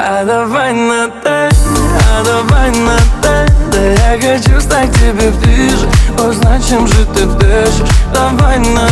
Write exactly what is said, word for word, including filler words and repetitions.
А давай на «ты», а давай на «ты». Да я хочу стать к тебе ближе, узнать, чем же ты дышишь. Давай на